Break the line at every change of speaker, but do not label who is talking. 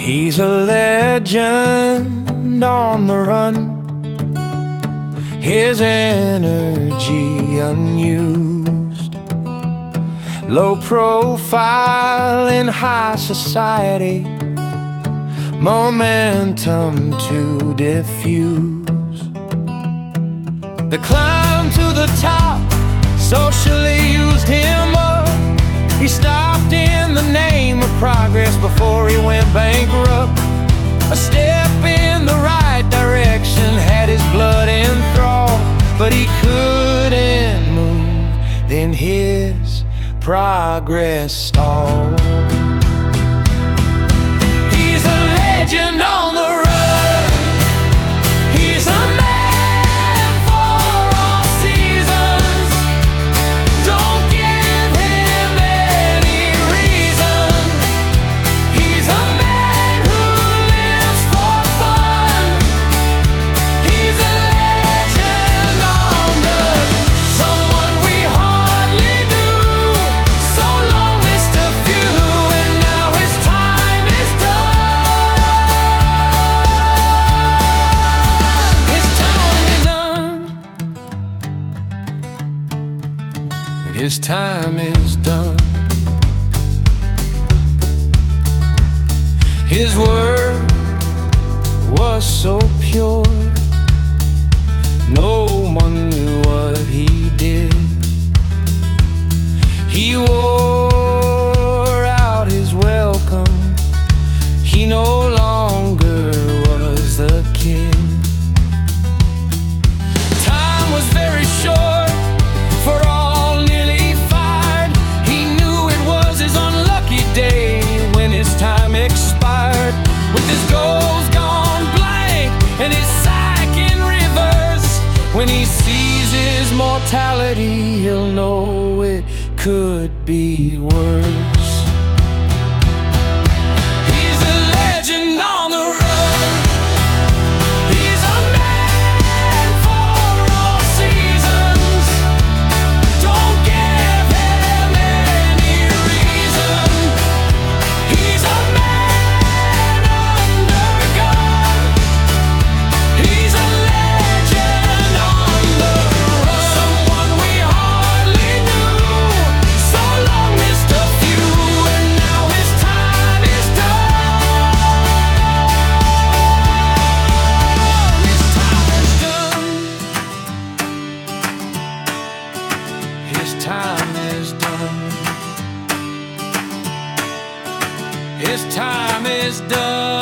He's a legend on the run, his energy unused, low profile in high society, momentum to diffuse. The climb to the top socially used him up. He stopped in the name of progress before he went bankrupt. A step in the right direction had his blood enthralled, but he couldn't move, then his progress stalled. He's a legend on the run. He's a man for all seasons. Don't give him any reason. He's a man who lives for fun. He's a legend on the run. Someone we hardly knew. So long missed a few, and now his time is done. His time is done. His time is done. His word was so pure, no one knew what he did. He wore out his welcome. He no longer was the kid. Time was very short for all nearly fired. He knew it was his unlucky day when his time expired. With his goals gone blank and his psyche in reverse, when he sees his mortality, he'll know it could be worse. He's a legend on the run. He's a man for all seasons. Don't give him any reason. He's a man under gun. He's a legend on the run. Someone we hardly knew. So long missed a few, and now his time is done. His time is done. His time is done. His time is done.